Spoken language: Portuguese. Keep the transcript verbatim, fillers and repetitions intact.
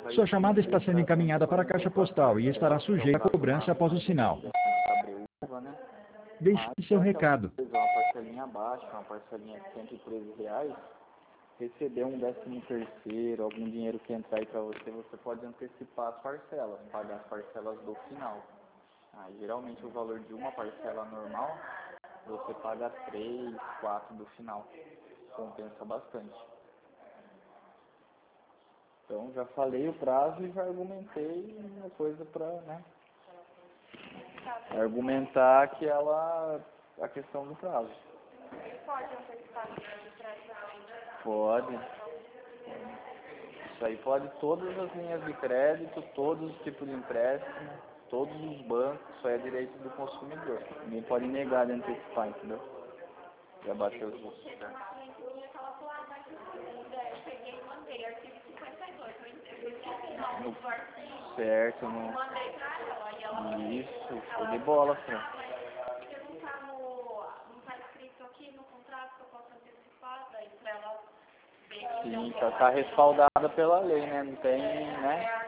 Sua chamada está sendo encaminhada para a caixa postal e estará sujeita a cobrança após o sinal. Deixe seu recado. Uma parcelinha abaixo, uma parcelinha de cento e treze reais, receber um décimo terceiro, algum dinheiro que entrar aí para você, você pode antecipar as parcelas, pagar as parcelas do final. Ah, geralmente o valor de uma parcela normal, você paga três, quatro do final. Compensa bastante. Então já falei o prazo e já argumentei uma coisa para, né, argumentar que ela, a questão do prazo. Pode antecipar o prazo? Pode. Isso aí pode todas as linhas de crédito, todos os tipos de empréstimo, todos os bancos, isso aí é direito do consumidor. Ninguém pode negar de antecipar, entendeu? Já bateu os custos. Certo, no... Mandei pra ela e ela... Isso, show de bola, Fran. Porque não tá no... não tá escrito aqui no contrato que eu posso antecipar, daí pra ela ver que... Sim, tá, tá respaldada pela lei, né? Não tem, né?